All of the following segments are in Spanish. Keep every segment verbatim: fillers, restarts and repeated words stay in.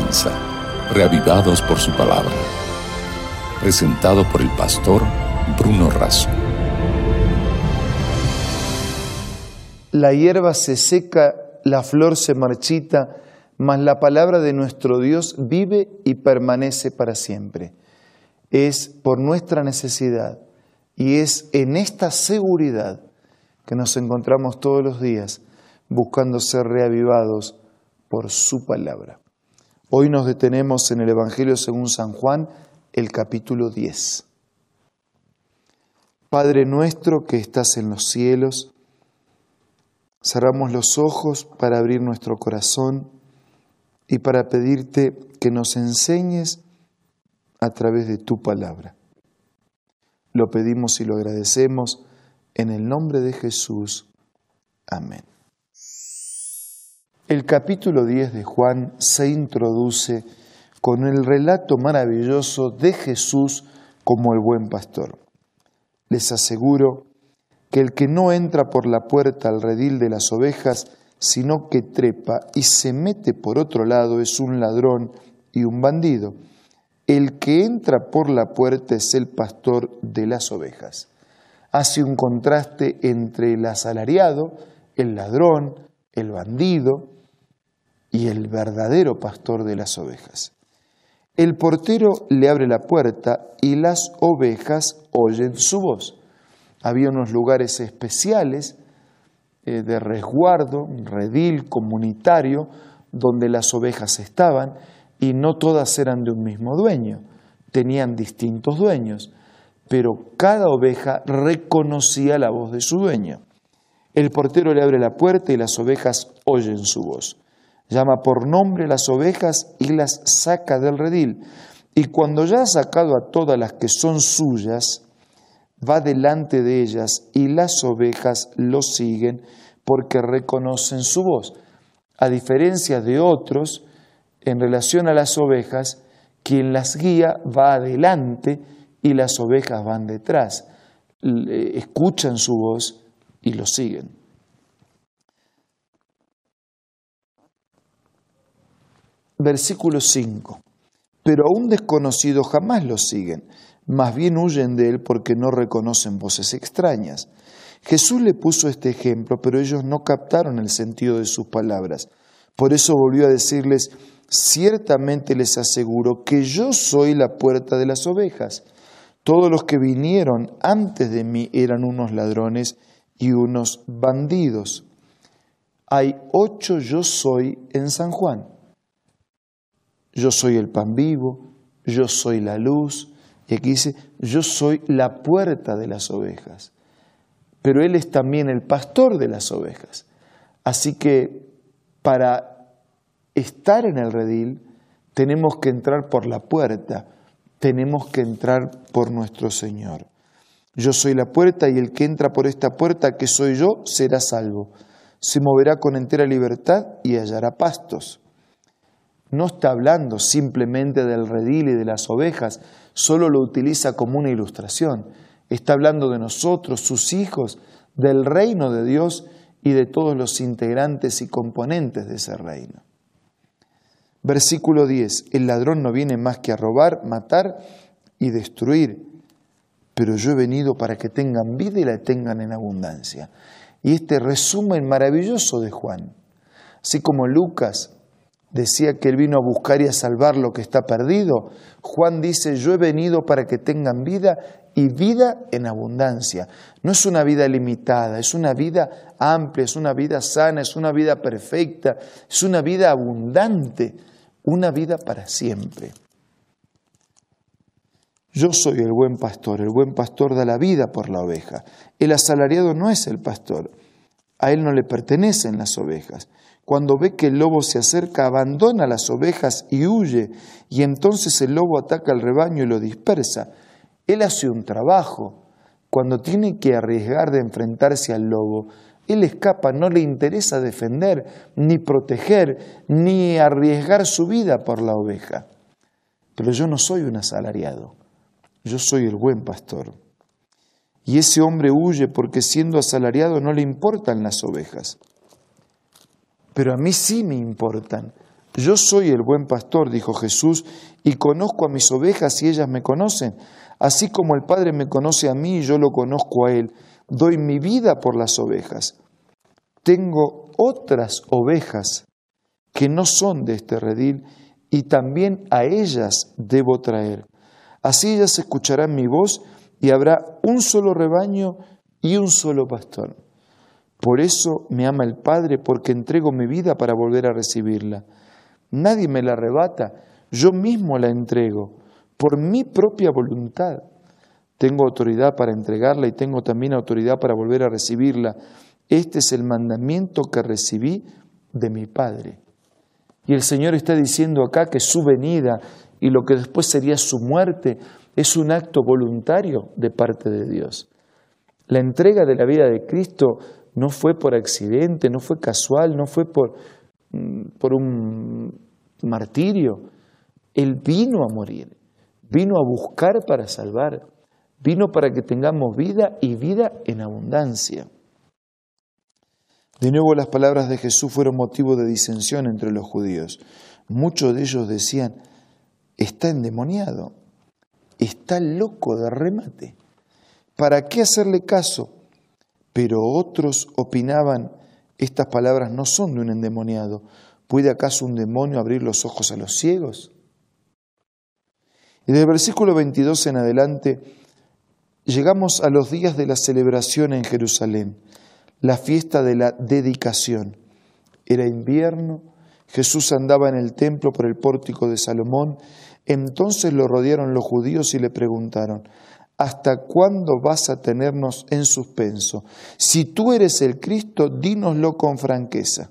comienza, reavivados por su palabra. Presentado por el pastor Bruno Razo. La hierba se seca, la flor se marchita, mas la palabra de nuestro Dios vive y permanece para siempre. Es por nuestra necesidad y es en esta seguridad que nos encontramos todos los días buscando ser reavivados por su palabra. Hoy nos detenemos en el Evangelio según San Juan, el capítulo diez. Padre nuestro que estás en los cielos, cerramos los ojos para abrir nuestro corazón y para pedirte que nos enseñes a través de tu palabra. Lo pedimos y lo agradecemos en el nombre de Jesús. Amén. El capítulo diez de Juan se introduce con el relato maravilloso de Jesús como el buen pastor. Les aseguro que el que no entra por la puerta al redil de las ovejas, sino que trepa y se mete por otro lado, es un ladrón y un bandido. El que entra por la puerta es el pastor de las ovejas. Hace un contraste entre el asalariado, el ladrón, el bandido y el verdadero pastor de las ovejas. El portero le abre la puerta y las ovejas oyen su voz. Había unos lugares especiales eh, de resguardo, un redil comunitario, donde las ovejas estaban y no todas eran de un mismo dueño, tenían distintos dueños, pero cada oveja reconocía la voz de su dueño. El portero le abre la puerta y las ovejas oyen su voz. Llama por nombre las ovejas y las saca del redil. Y cuando ya ha sacado a todas las que son suyas, va delante de ellas y las ovejas lo siguen porque reconocen su voz. A diferencia de otros, en relación a las ovejas, quien las guía va adelante y las ovejas van detrás. Escuchan su voz y lo siguen. Versículo cinco. Pero a un desconocido jamás lo siguen, más bien huyen de él porque no reconocen voces extrañas. Jesús le puso este ejemplo, pero ellos no captaron el sentido de sus palabras. Por eso volvió a decirles: ciertamente les aseguro que yo soy la puerta de las ovejas. Todos los que vinieron antes de mí eran unos ladrones y unos bandidos. Hay ocho yo soy en San Juan. Yo soy el pan vivo, yo soy la luz, y aquí dice, yo soy la puerta de las ovejas. Pero Él es también el pastor de las ovejas. Así que para estar en el redil tenemos que entrar por la puerta, tenemos que entrar por nuestro Señor. Yo soy la puerta y el que entra por esta puerta que soy yo será salvo. Se moverá con entera libertad y hallará pastos. No está hablando simplemente del redil y de las ovejas, solo lo utiliza como una ilustración. Está hablando de nosotros, sus hijos, del reino de Dios y de todos los integrantes y componentes de ese reino. Versículo diez. El ladrón no viene más que a robar, matar y destruir, pero yo he venido para que tengan vida y la tengan en abundancia. Y este resumen maravilloso de Juan, así como Lucas decía que Él vino a buscar y a salvar lo que está perdido, Juan dice, yo he venido para que tengan vida y vida en abundancia. No es una vida limitada, es una vida amplia, es una vida sana, es una vida perfecta, es una vida abundante, una vida para siempre. Yo soy el buen pastor, el buen pastor da la vida por la oveja. El asalariado no es el pastor, a él no le pertenecen las ovejas. Cuando ve que el lobo se acerca, abandona las ovejas y huye, y entonces el lobo ataca al rebaño y lo dispersa. Él hace un trabajo. Cuando tiene que arriesgar de enfrentarse al lobo, él escapa, no le interesa defender, ni proteger, ni arriesgar su vida por la oveja. Pero yo no soy un asalariado, yo soy el buen pastor. Y ese hombre huye porque siendo asalariado no le importan las ovejas. Pero a mí sí me importan, Yo soy el buen pastor, dijo Jesús, y conozco a mis ovejas y ellas me conocen. Así como el Padre me conoce a mí y yo lo conozco a Él, doy mi vida por las ovejas. Tengo otras ovejas que no son de este redil y también a ellas debo traer. Así ellas escucharán mi voz y habrá un solo rebaño y un solo pastor. Por eso me ama el Padre, porque entrego mi vida para volver a recibirla. Nadie me la arrebata, yo mismo la entrego, por mi propia voluntad. Tengo autoridad para entregarla y tengo también autoridad para volver a recibirla. Este es el mandamiento que recibí de mi Padre. Y el Señor está diciendo acá que su venida y lo que después sería su muerte es un acto voluntario de parte de Dios. La entrega de la vida de Cristo no fue por accidente, no fue casual, no fue por, por un martirio. Él vino a morir, vino a buscar para salvar, vino para que tengamos vida y vida en abundancia. De nuevo, las palabras de Jesús fueron motivo de disensión entre los judíos. Muchos de ellos decían, está endemoniado, está loco de remate. ¿Para qué hacerle caso? Pero otros opinaban, estas palabras no son de un endemoniado. ¿Puede acaso un demonio abrir los ojos a los ciegos? Y desde el versículo veintidós en adelante, llegamos a los días de la celebración en Jerusalén, la fiesta de la dedicación. Era invierno, Jesús andaba en el templo por el pórtico de Salomón. Entonces lo rodearon los judíos y le preguntaron, ¿hasta cuándo vas a tenernos en suspenso? Si tú eres el Cristo, dínoslo con franqueza.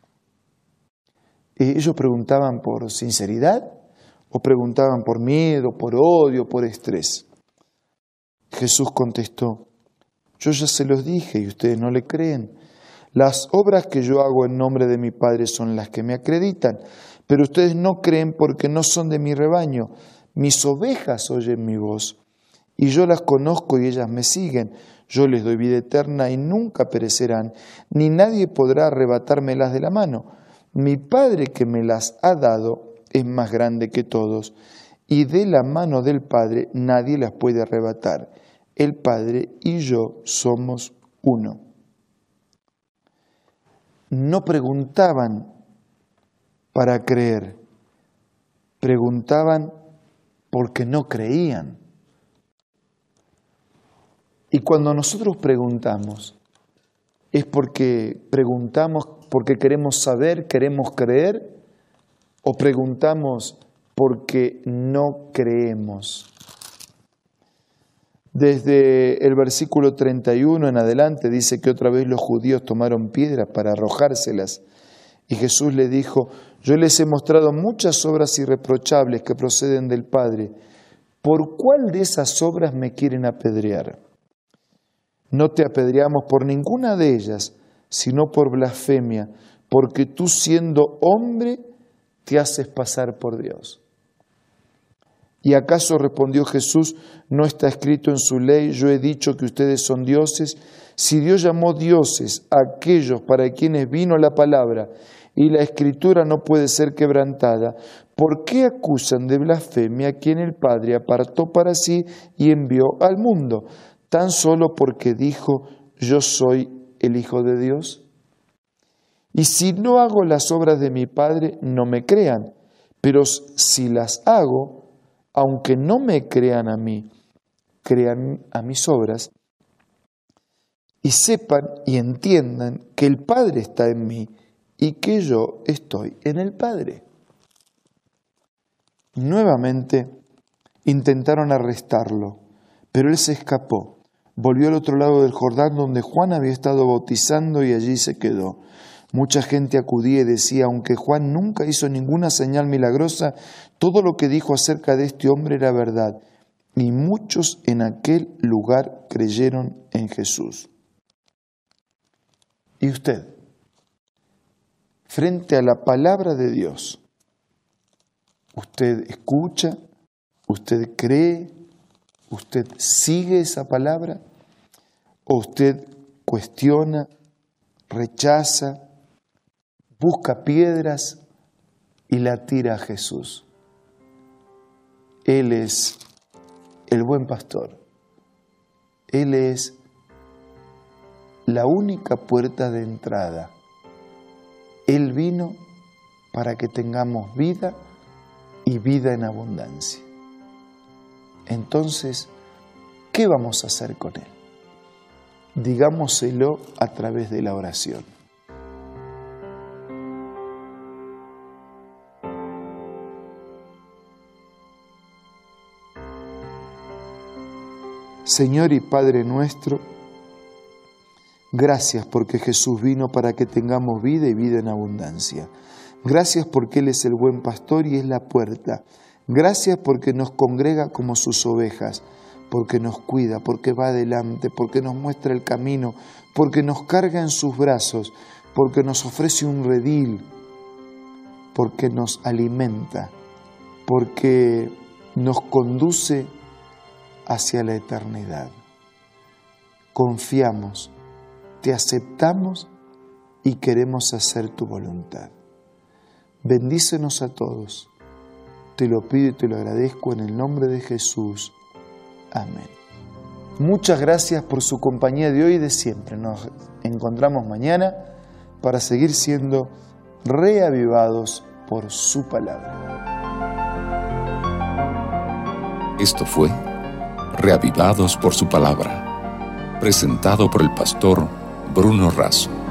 Ellos preguntaban por sinceridad o preguntaban por miedo, por odio, por estrés. Jesús contestó, yo ya se los dije y ustedes no le creen. Las obras que yo hago en nombre de mi Padre son las que me acreditan, pero ustedes no creen porque no son de mi rebaño. Mis ovejas oyen mi voz y yo las conozco y ellas me siguen. Yo les doy vida eterna y nunca perecerán, ni nadie podrá arrebatármelas de la mano. Mi Padre que me las ha dado es más grande que todos, y de la mano del Padre nadie las puede arrebatar. El Padre y yo somos uno. No preguntaban para creer, preguntaban porque no creían. Y cuando nosotros preguntamos, es porque preguntamos porque queremos saber, queremos creer, o preguntamos porque no creemos. Desde el versículo treinta y uno en adelante dice que otra vez los judíos tomaron piedras para arrojárselas. Y Jesús le dijo, yo les he mostrado muchas obras irreprochables que proceden del Padre. ¿Por cuál de esas obras me quieren apedrear? No te apedreamos por ninguna de ellas, sino por blasfemia, porque tú siendo hombre te haces pasar por Dios. ¿Y acaso respondió Jesús, no está escrito en su ley, yo he dicho que ustedes son dioses? Si Dios llamó dioses a aquellos para quienes vino la palabra y la escritura no puede ser quebrantada, ¿por qué acusan de blasfemia a quien el Padre apartó para sí y envió al mundo? ¿Tan solo porque dijo, yo soy el Hijo de Dios? Y si no hago las obras de mi Padre, no me crean, pero si las hago, aunque no me crean a mí, crean a mis obras, y sepan y entiendan que el Padre está en mí y que yo estoy en el Padre. Nuevamente intentaron arrestarlo, pero él se escapó. Volvió al otro lado del Jordán donde Juan había estado bautizando y allí se quedó. Mucha gente acudía y decía, aunque Juan nunca hizo ninguna señal milagrosa, todo lo que dijo acerca de este hombre era verdad. Y muchos en aquel lugar creyeron en Jesús. ¿Y usted? Frente a la palabra de Dios, ¿usted escucha? ¿Usted cree? ¿Usted sigue esa palabra? ¿O usted cuestiona, rechaza, busca piedras y latir a Jesús. Él es el buen pastor. Él es la única puerta de entrada. Él vino para que tengamos vida y vida en abundancia. Entonces, ¿qué vamos a hacer con Él? Digámoselo a través de la oración. Señor y Padre nuestro, gracias porque Jesús vino para que tengamos vida y vida en abundancia. Gracias porque Él es el buen pastor y es la puerta. Gracias porque nos congrega como sus ovejas, porque nos cuida, porque va adelante, porque nos muestra el camino, porque nos carga en sus brazos, porque nos ofrece un redil, porque nos alimenta, porque nos conduce hacia la eternidad. Confiamos, te aceptamos y queremos hacer tu voluntad. Bendícenos a todos. Te lo pido y te lo agradezco en el nombre de Jesús. Amén. Muchas gracias por su compañía de hoy y de siempre. Nos encontramos mañana para seguir siendo reavivados por su palabra. Esto fue Reavivados por su palabra, presentado por el pastor Bruno Razo.